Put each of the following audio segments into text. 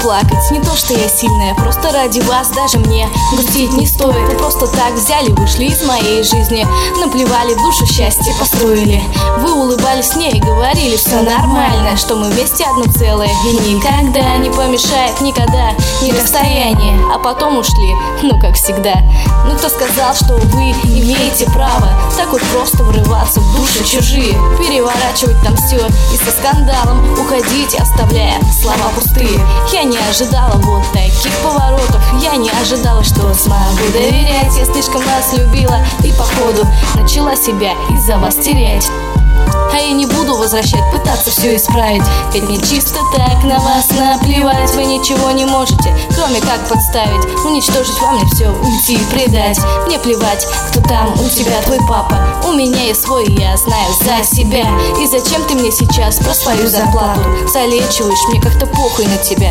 плакать, не то что я сильная, просто ради вас даже мне грустить не стоит. Вы просто так взяли, вышли из моей жизни, наплевали в душу, счастье построили. Вы улыбались мне и говорили, все нормально, что мы вместе одно целое, и никогда не помешает, никогда не расстояние. А потом ушли, ну как всегда. Ну кто сказал, что вы имеете право так вот просто врываться в души чужие, переворачивать там все и со скандалом уходить, оставляя слова пустые. Я не ожидала вот таких поворотов, я не ожидала, что смогу доверять. Я слишком вас любила и походу начала себя из-за вас терять. А я не буду возвращать, пытаться все исправить, ведь мне чисто так на вас наплевать. Вы ничего не можете, кроме как подставить, уничтожить во мне все, уйти и предать. Мне плевать, кто там у тебя, твой папа, у меня есть свой, я знаю за себя. И зачем ты мне сейчас про свою зарплату залечиваешь, мне как-то похуй на тебя.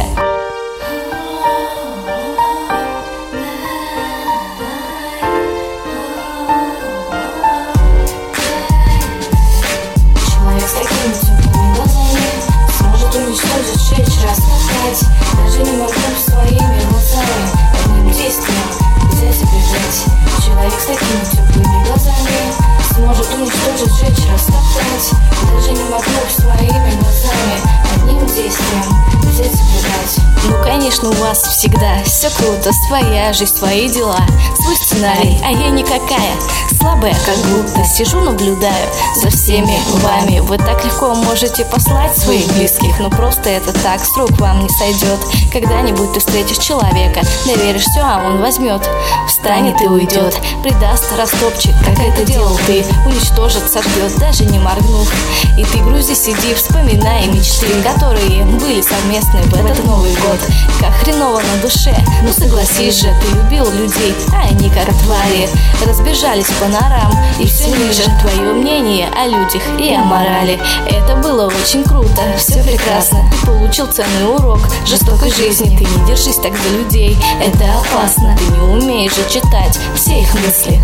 Даже не могу своими глазами одним действием взять и бежать. Человек с такими теплыми глазами сможет уничтожить, сжечь, растоптать. Даже не могу своими глазами одним действием взять и бежать. Ну конечно, у вас всегда все круто, своя жизнь, свои дела, свой сценарий, а я никакая, слабая, как будто сижу, наблюдаю за всеми вами. Вы так легко можете послать своих близких, но просто это так с рук вам не сойдет. Когда-нибудь ты встретишь человека, доверишь все, а он возьмет, встанет и уйдет, предаст, растопчет, как это делал ты, уничтожит, сожгет, даже не моргнув. И ты грузи сиди, вспоминая мечты, которые были совместны в этот Новый год. Как хреново на душе, ну согласись же, ты любил людей, а они как твари разбежались по норам, и все ниже твое мнение о людях и о морали. Это было очень круто, все прекрасно, ты получил ценный урок жестокой жизни. Ты не держись так за людей, это опасно, ты не умеешь же читать все их мысли.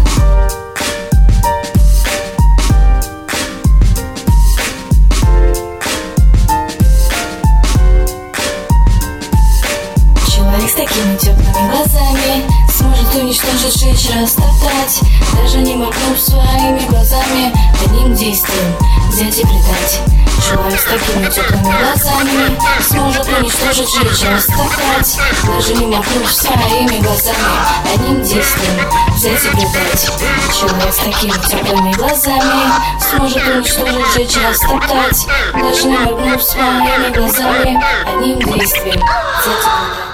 Человек с такими теплыми глазами сможет уничтожить, сжечь, растоптать. Даже не моргнув своими глазами, одним действием взять и предать. Человек с такими теплыми глазами сможет уничтожить, сжечь, растоптать. Даже не моргнув своими глазами, одним действием взять и предать. Человек с такими теплыми глазами сможет уничтожить, сжечь, растоптать. Даже не моргнув своими глазами, одним действием взять и предать.